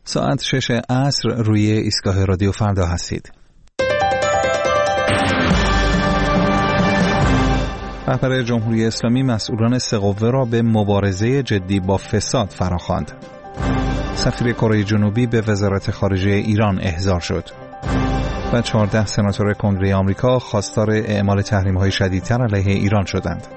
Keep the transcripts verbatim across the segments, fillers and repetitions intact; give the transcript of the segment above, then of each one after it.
ساعت شش عصر روی ایستگاه رادیو فردا هستید. رهبر جمهوری اسلامی مسئولان سه قوه را به مبارزه جدی با فساد فراخواند. سفیر کره جنوبی به وزارت خارجه ایران احضار شد. و چهارده سناتور کنگره آمریکا خواستار اعمال تحریم‌های شدیدتر علیه ایران شدند.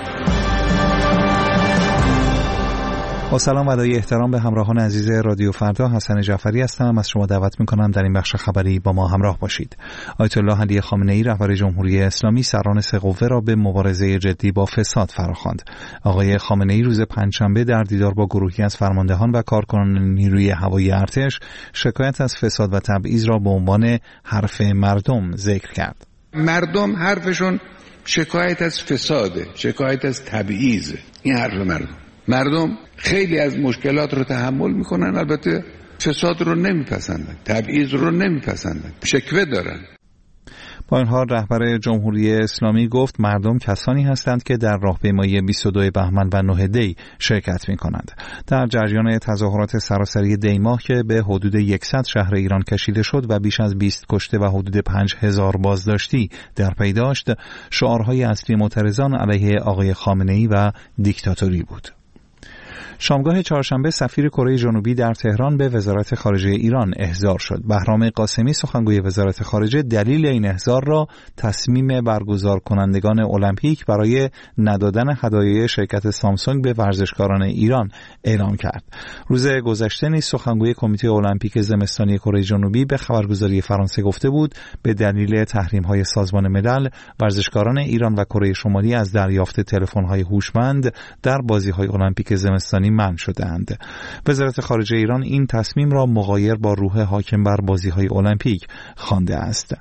با سلام و ادای احترام به همراهان عزیز رادیو فردا، حسن جعفری هستم. از شما دعوت می‌کنم در این بخش خبری با ما همراه باشید. آیت الله علی خامنه‌ای رهبر جمهوری اسلامی سران سه قوه را به مبارزه جدی با فساد فراخواند. آقای خامنه‌ای روز پنجشنبه در دیدار با گروهی از فرماندهان و کارکنان نیروی هوایی ارتش شکایت از فساد و تبعیض را به عنوان حرف مردم ذکر کرد. مردم حرفشون شکایت از فساده، شکایت از تبعیض. این حرف مردم. مردم خیلی از مشکلات رو تحمل میکنن، البته فساد رو نمیپسندن، تبعیض رو نمیپسندن، شکوه دارن. با این حال رهبر جمهوری اسلامی گفت مردم کسانی هستند که در راهپیمایی بیست و دو بهمن و نه دی شرکت می‌کنند. در جریان تظاهرات سراسری دی ماه که به حدود صد شهر ایران کشیده شد و بیش از بیست کشته و حدود پنج هزار بازداشتی در پی داشت، شعارهای اصلی معترضان علیه آقای خامنه‌ای و دیکتاتوری بود. شامگاه چهارشنبه سفیر کره جنوبی در تهران به وزارت خارجه ایران احضار شد. بهرام قاسمی سخنگوی وزارت خارجه دلیل این احضار را تصمیم برگزار کنندگان المپیک برای ندادن هدایای شرکت سامسونگ به ورزشکاران ایران اعلام کرد. روز گذشته نیز سخنگوی کمیته المپیک زمستانی کره جنوبی به خبرگزاری فرانسه گفته بود به دلیل تحریم‌های سازمان ملل ورزشکاران ایران و کره شمالی از دریافت تلفن‌های هوشمند در بازی‌های المپیک زمستانی منع شدند. وزارت خارجه ایران این تصمیم را مغایر با روح حاکم بر بازی‌های المپیک خوانده است.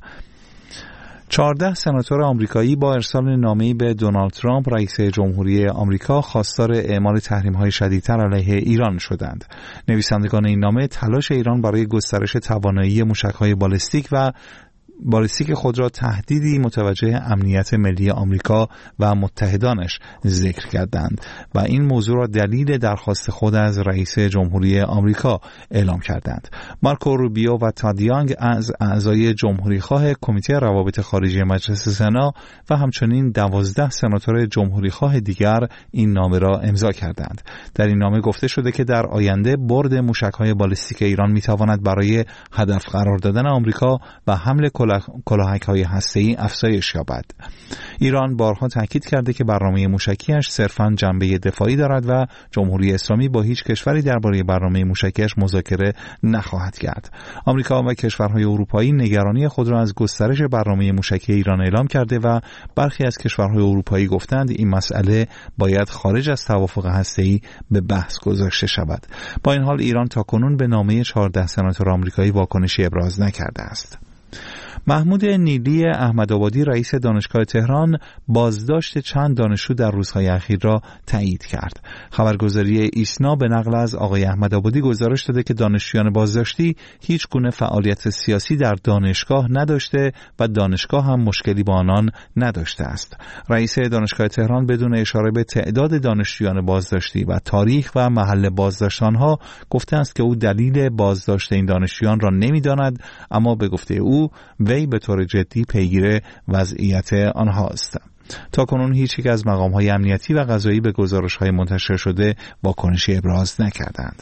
چهارده سناتور آمریکایی با ارسال نامه‌ای به دونالد ترامپ رئیس جمهوری آمریکا خواستار اعمال تحریم‌های شدیدتر علیه ایران شدند. نویسندگان این نامه تلاش ایران برای گسترش توانایی موشک‌های بالستیک و بالستیک خود را تهدیدی متوجه امنیت ملی آمریکا و متحدانش ذکر کردند و این موضوع را دلیل درخواست خود از رئیس جمهوری آمریکا اعلام کردند. مارکو روبیو و تاد یانگ از اعضای جمهوریخواه کمیته روابط خارجی مجلس سنا و همچنین دوازده سناتور جمهوریخواه دیگر این نامه را امضا کردند. در این نامه گفته شده که در آینده برد موشک‌های بالستیک ایران می‌تواند برای هدف قرار دادن آمریکا و حمل کلاهک‌های هسته‌ای افزایش یابد. ایران بارها تاکید کرده که برنامه موشکیش صرفاً جنبه دفاعی دارد و جمهوری اسلامی با هیچ کشوری درباره برنامه موشکیش مذاکره نخواهد کرد. آمریکا و کشورهای اروپایی نگرانی خود را از گسترش برنامه موشکی ایران اعلام کرده و برخی از کشورهای اروپایی گفتند این مسئله باید خارج از توافق هسته‌ای به بحث گذاشته شود. با این حال ایران تاکنون به نامه چهارده سناتور آمریکایی واکنشی ابراز نکرده است. محمود نیلی احمدآبادی رئیس دانشگاه تهران بازداشت چند دانشجو در روزهای اخیر را تایید کرد. خبرگزاری ایسنا به نقل از آقای احمدآبادی گزارش داده که دانشجویان بازداشتی هیچ گونه فعالیت سیاسی در دانشگاه نداشته و دانشگاه هم مشکلی با آنان نداشته است. رئیس دانشگاه تهران بدون اشاره به تعداد دانشجویان بازداشتی و تاریخ و محل بازداشت آنها گفته است که او دلیل بازداشت این دانشجویان را نمی‌داند، اما به گفته او وی به طور جدی پیگیر وضعیت آنهاست. تاکنون هیچ یک از مقام‌های امنیتی و قضایی به گزارش‌های منتشر شده واکنشی ابراز نکردند.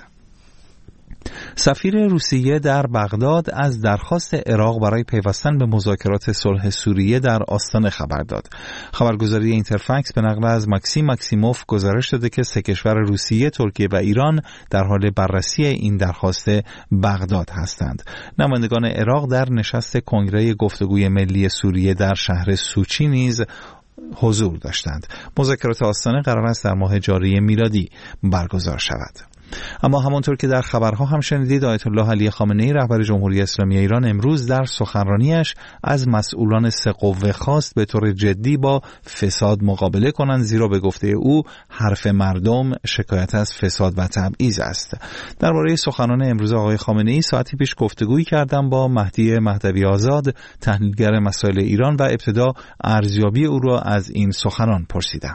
سفیر روسیه در بغداد از درخواست عراق برای پیوستن به مذاکرات صلح سوریه در آستانه خبر داد. خبرگزاری اینترفکس به نقل از ماکسیم ماکسیموف گزارش داده که سه کشور روسیه، ترکیه و ایران در حال بررسی این درخواست بغداد هستند. نمایندگان عراق در نشست کنگره گفتگوی ملی سوریه در شهر سوچی نیز حضور داشتند. مذاکرات آستانه قرار است در ماه جاری میلادی برگزار شود. اما همانطور که در خبرها هم شنیدید، آیت الله علی خامنه‌ای رهبر جمهوری اسلامی ایران امروز در سخنرانیش از مسئولان سه قوه خواست به طور جدی با فساد مقابله کنند، زیرا به گفته او حرف مردم شکایت از فساد و تبعیض است. درباره سخنان امروز آقای خامنه‌ای ساعتی پیش گفتگویی کردم با مهدی مهدوی آزاد، تحلیلگر مسائل ایران، و ابتدا ارزیابی او را از این سخنان پرسیدم.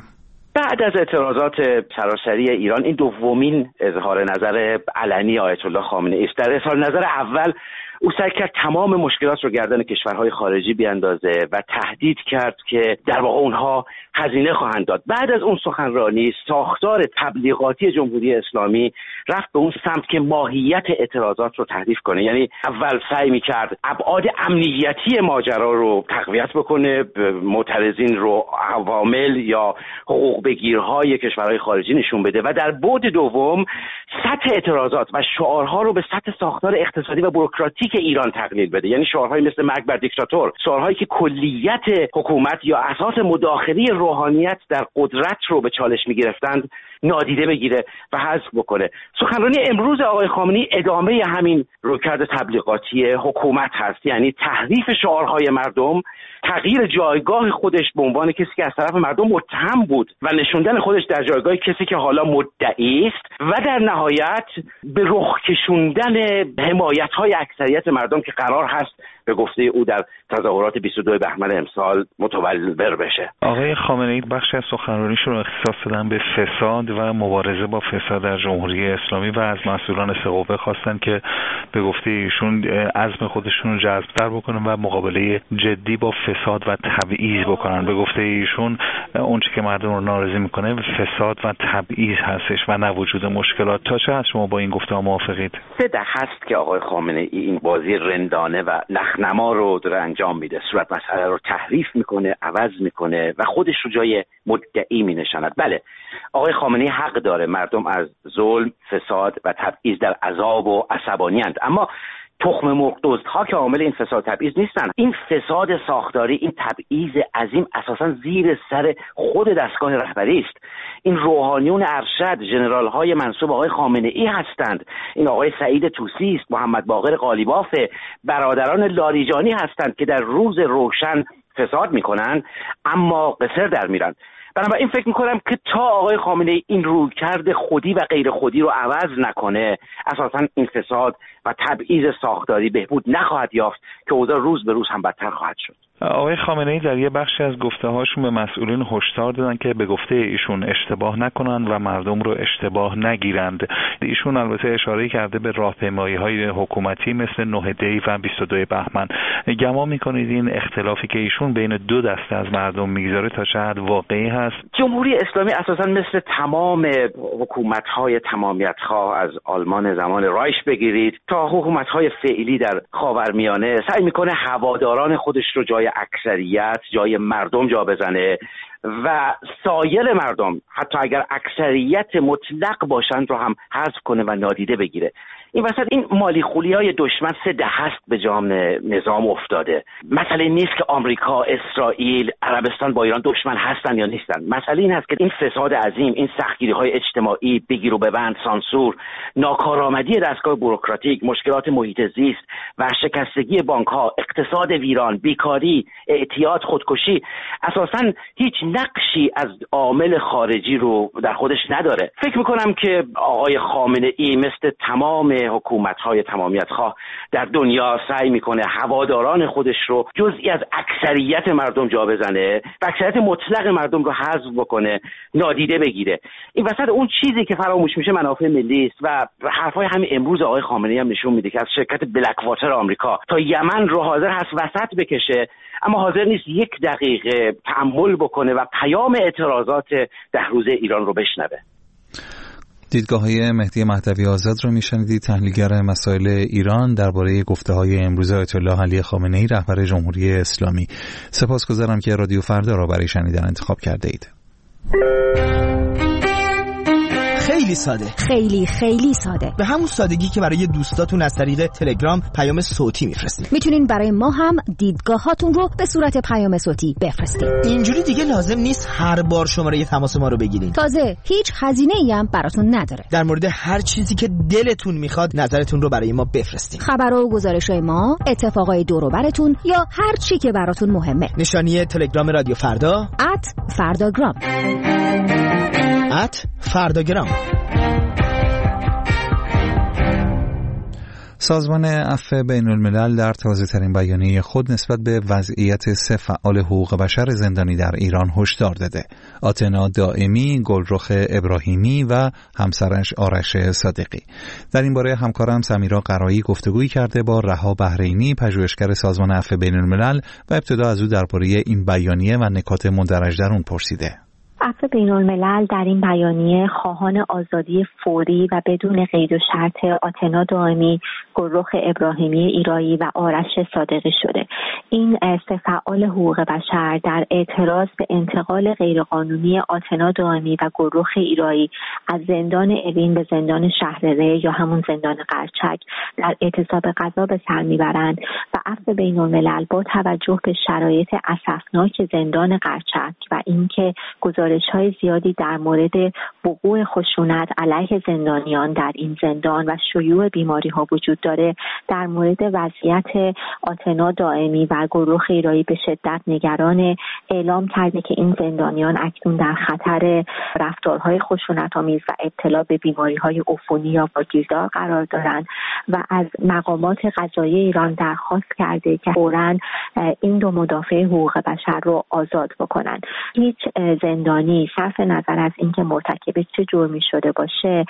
بعد از اعتراضات سراسری ایران این دومین اظهار نظر علنی آیت الله خامنه‌ای است. در اظهار نظر اول او سعی کرد تمام مشکلات رو گردن کشورهای خارجی بیاندازه و تهدید کرد که در واقع اونها هزینه خواهند داد. بعد از اون سخنرانی ساختار تبلیغاتی جمهوری اسلامی رفت به اون سمت که ماهیت اعتراضات رو تحریف کنه. یعنی اول سعی می‌کرد ابعاد امنیتی ماجرا رو تقویت بکنه، معترضین رو عوامل یا حقوق بگیرهای کشورهای خارجی نشون بده و در بعد دوم سطح اعتراضات و شعارها رو به سطح ساختار اقتصادی و بوروکراتیک ایران تقلیل بده. یعنی شعارهایی مثل مرگ بر دیکتاتور، شعارهایی که کلیت حکومت یا اساس مداخله روحانیت در قدرت رو به چالش می‌گرفتند نادیده بگیره و حذف بکنه. سخنرانی امروز آقای خامنه‌ای ادامه همین رویکرد تبلیغاتی حکومت هست، یعنی تحریف شعارهای مردم، تغییر جایگاه خودش به عنوان کسی که از طرف مردم متهم بود و نشوندن خودش در جایگاه کسی که حالا مدعی است و در نهایت به رخ کشوندن حمایت‌های اکثریت مردم که قرار هست به گفته او در تظاهرات بیست و دو بهمن امسال متولور بشه. آقای خامنه‌ای بخشی از سخنرانیشون رو اختصاص دادن به فساد و مبارزه با فساد در جمهوری اسلامی و از مسئولان سه قوه خواستن که به گفته ایشون عزم خودشون رو جذب‌تر بکنن و مقابله جدی با فساد و تبعیض بکنن. به گفته ایشون اون چیزی که مردم رو ناراضی میکنه فساد و تبعیض هستش و نه وجود مشکلات. تا چه حد شما با این گفته‌ها موافقید؟ سه ده هست که آقای خامنه‌ای این بازی رندانه و نخنما رو داره انجام میده. صورت مسئله رو تحریف میکنه، عوض میکنه و خودش رو جای مدعی مینشاند. بله، آقای خامنه‌ای حق داره، مردم از ظلم، فساد و تبعیض در عذاب و عصبانی‌اند، اما تخم مرغ دزدها که عامل این فساد تبعیض نیستن. این فساد ساختاری، این تبعیض عظیم اساساً زیر سر خود دستگاه رهبری است. این روحانیون ارشد، ژنرال های منسوب آقای خامنه‌ای هستند. این آقای سعید طوسی است، محمد باقر قالیباف، برادران لاریجانی هستند که در روز روشن فساد میکنن اما قصر در میرن. بنابراین فکر میکنم که تا آقای خامنه‌ای این رویکرد خودی و غیر خودی رو عوض نکنه، اساساً این فساد و تبعیض ساختاری بهبود نخواهد یافت که اوضاع روز به روز هم بدتر خواهد شد. آقای خامنه‌ای در یه بخشی از گفته‌هاشون به مسئولین هشدار دادن که به گفته ایشون اشتباه نکنن و مردم رو اشتباه نگیرند. ایشون البته اشاره کرده به راهپیمایی‌های حکومتی مثل نه دی و بیست و دو بهمن. گمان می‌کنید این اختلافی که ایشون بین دو دسته از مردم می‌گذاره تا چه حد واقعی هست؟ جمهوری اسلامی اساساً مثل تمام حکومت‌های تمامیت‌خواه از آلمان زمان رایش بگیرید تا حکومت‌های فعلی در خاورمیانه سعی می‌کنه هواداران خودش رو جای اکثریت، جای مردم جا بزنه و سایر مردم حتی اگر اکثریت مطلق باشند رو هم حذف کنه و نادیده بگیره. این وسط این مالی خولی‌های دشمن سه ده هست به جام نظام افتاده. مسئله نیست که آمریکا، اسرائیل، عربستان با ایران دشمن هستن یا نیستن. مسئله این هست که این فساد عظیم، این سختگیری‌های اجتماعی، بگیر و ببند، سانسور، ناکارآمدی دستگاه بوروکراتیک، مشکلات محیط زیست، ورشکستگی بانک‌ها، اقتصاد ویران، بیکاری، اعتیاد، خودکشی اساساً هیچ نقشی از عامل خارجی رو در خودش نداره. فکر می‌کنم که آقای خامنه‌ای مثل تمام حکومت‌های تمامیت‌خواه در دنیا سعی میکنه هواداران خودش رو جزئی از اکثریت مردم جا بزنه و اکثریت مطلق مردم رو حذف بکنه، نادیده بگیره. این وسط اون چیزی که فراموش میشه منافع ملی است و حرفای همین امروز آقای خامنه‌ای هم نشون میده که از شرکت بلک واتر آمریکا تا یمن رو حاضر هست وسط بکشه، اما حاضر نیست یک دقیقه تأمل بکنه و پیام اعتراضات ده روزه ایران رو بشنوه. دیدگاه‌های مهدی مهدوی آزاد رو میشنیدید، تحلیلگر مسائل ایران درباره گفته‌های امروز آیت الله علی خامنه‌ای رهبر جمهوری اسلامی. سپاسگزارم که رادیو فردا را برای شنیدن انتخاب کرده اید. خیلی ساده، خیلی خیلی ساده، به همون سادگی که برای دوستاتون از طریق تلگرام پیام صوتی میفرستید. میتونین برای ما هم دیدگاهاتون رو به صورت پیام صوتی بفرستید. اینجوری دیگه لازم نیست هر بار شماره تماس ما رو بگیرین. تازه هیچ هزینه‌ای هم براتون نداره. در مورد هر چیزی که دلتون میخواد نظرتون رو برای ما بفرستید. خبر و گزارش‌های ما، اتفاقای دور و برتون یا هر چی که براتون مهمه. نشانی تلگرام رادیو فردا ات فرداگرام ات فرداگرام. سازمان عفو بین الملل در تازه‌ترین بیانیه خود نسبت به وضعیت سه فعال حقوق بشر زندانی در ایران هشدار داده: آتنا دائمی، گلرخ ابراهیمی و همسرش آرش صادقی. در این باره همکارم سمیرا قرایی گفتگویی کرده با رها بحرینی، پژوهشگر سازمان عفو بین الملل، و ابتدا از او درباره این بیانیه و نکات مندرج در اون پرسیده. عفو بین الملل در این بیانیه خواهان آزادی فوری و بدون قید و شرط آتنا دائمی، گلرخ ابراهیمی ایرایی و آرش صادقی شده. این سه فعال حقوق بشر در اعتراض به انتقال غیرقانونی آتنا دائمی و گلرخ ایرایی از زندان اوین به زندان شهرره یا همون زندان قرچک در اعتصاب غذا به سر میبرند و عفو بین الملل با توجه به شرایط اسفناک زندان قرچک و اینکه گزارش‌های زیادی در مورد وقوع خشونت علیه زندانیان در این زندان و شیوع بیماری‌ها وجود داره، در مورد وضعیت آتنا دائمی و گلرخ ایرایی به شدت نگران، اعلام کرده که این زندانیان اکنون در خطر رفتارهای خشونت‌آمیز و ابتلا به بیماری‌های عفونی یا واگیردار قرار دارند و از مقامات قضایی ایران درخواست کرده که فوراً این دو مدافع حقوق بشر رو آزاد بکنند. هیچ زندانی صرف نظر از اینکه مرتکب چه جرمی شده باشه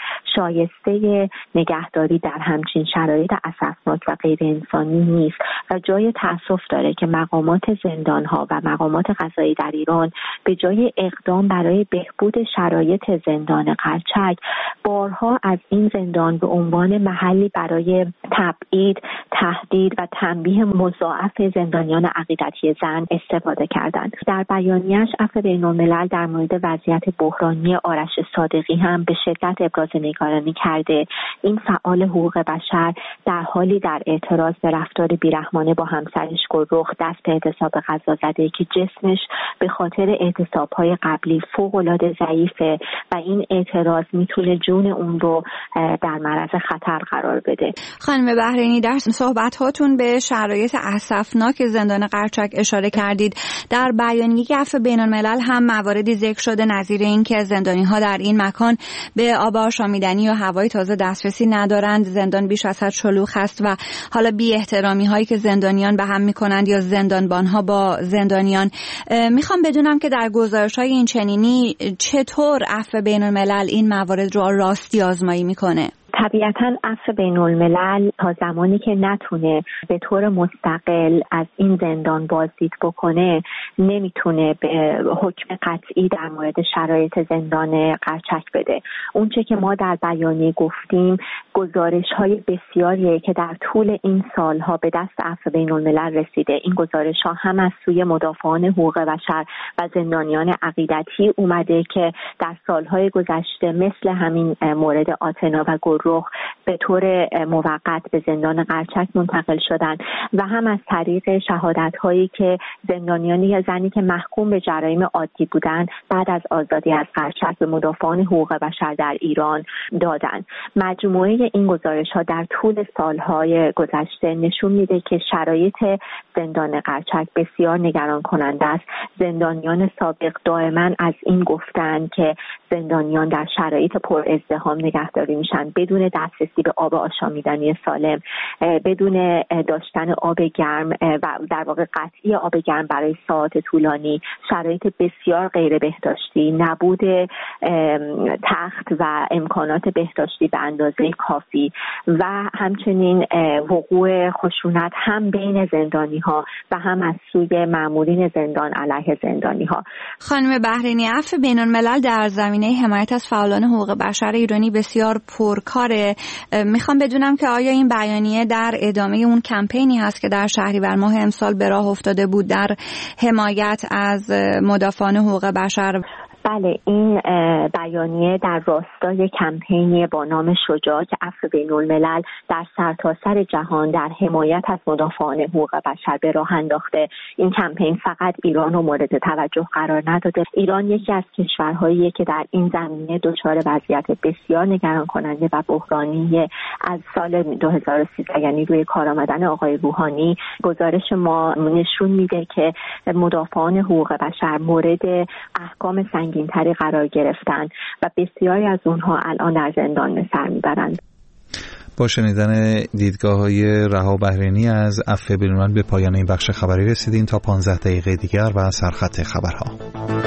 شایسته نگهداری در همچین شرایط اسفناک و غیر انسانی نیست و جای تأسف داره که مقامات زندان‌ها و مقامات قضایی در ایران به جای اقدام برای بهبود شرایط زندان قرچک بارها از این زندان به عنوان محلی برای تبعید، تهدید و تنبیه مضاعف زندانیان عقیدتی زن استفاده کردند. در بیانیه‌اش عفو بین الملل در مورد وضعیت بحرانی آرش صادقی هم به شدت ابراز نگرانی کرده. این فعال حقوق بشر در حالی در اعتراض به رفتار بیرحمانه با همسرش گلرخ دست به اعتصاب غذا زده که جسمش به خاطر اعتصاب‌های قبلی فوق‌العاده ضعیفه و این اعتراض میتونه جون اون رو در معرض خطر قرار بده. خانم بحرینی، در صحبت‌هاتون به شرایط اسفناک زندان قرچک اشاره کردید. در بیانیه عفو بین الملل هم مواردی ذکر شده نظیر این که زندانی‌ها در این مکان به آب آشامیدنی و هوای تازه دسترسی ندارند، زندان بیش از حد شلوغ است و حالا بی احترامی هایی که زندانیان به هم میکنند یا زندانبان‌ها با زندانیان. میخوام بدونم که در گزارش‌های این چنینی چطور عفو بین الملل این موارد رو راستی آزمایی میکنه؟ طبیعتاً عفو بین الملل تا زمانی که نتونه به طور مستقل از این زندان بازدید بکنه نمیتونه به حکم قطعی در مورد شرایط زندان قرچک بده. اونچه که ما در بیانیه گفتیم گزارش‌های بسیاریه که در طول این سالها به دست عفو بین الملل رسیده. این گزارش‌ها هم از سوی مدافعان حقوق بشر و زندانیان عقیدتی اومده که در سالهای گذشته مثل همین مورد آتنا و گلرخ به طور موقت به زندان قرچک منتقل شدند و هم از طریق شهادت‌هایی که زندانیانی یا زنی که محکوم به جرایم عادی بودند بعد از آزادی از قرچک به مدافعان حقوق بشر در ایران دادند. مجموعه این گزارش‌ها در طول سالهای گذشته نشون میده که شرایط زندان قرچک بسیار نگران کننده است. زندانیان سابق دائما از این گفتند که زندانیان در شرایط پر ازدحام نگهداری میشن بدون دسترسی به آب آشامیدنی سالم، بدون داشتن آب گرم و در واقع قطعی آب گرم برای ساعات طولانی، شرایط بسیار غیر بهداشتی، نبود تخت و امکانات بهداشتی به اندازه کافی و همچنین وقوع خشونت هم بین زندانی ها و هم از سوی مامورین زندان علیه زندانی ها. خانم بحرینی، عفو بین الملل در زمینه حمایت از فعالان حقوق بشر ایرانی بسیار پرکاره. میخوام بدونم که آیا این بیانیه در ادامه اون کمپینی هست که در شهریور ماه امسال به راه افتاده بود در حمایت از مدافعان حقوق بشر؟ بله، این بیانیه در راستای کمپینی با نام شجاع که عفو بین الملل در سرتاسر جهان در حمایت از مدافعان حقوق بشر به راه انداخته. این کمپین فقط ایران رو مورد توجه قرار نداده. ایران یکی از کشورهاییه که در این زمینه دچار وضعیت بسیار نگران کننده و بحرانی از سال دو هزار و سیزده، یعنی روی کار آمدن آقای روحانی، گزارش ما نشون میده که مدافعان حقوق بشر مورد احکام سنگین‌تری قرار گرفتن و بسیاری از اونها الان در زندان به سر میبرند. با شنیدن دیدگاه‌های رها بحرینی از عفو بین‌الملل به پایان این بخش خبری رسیدیم. تا پانزده دقیقه دیگر و سرخط خبرها.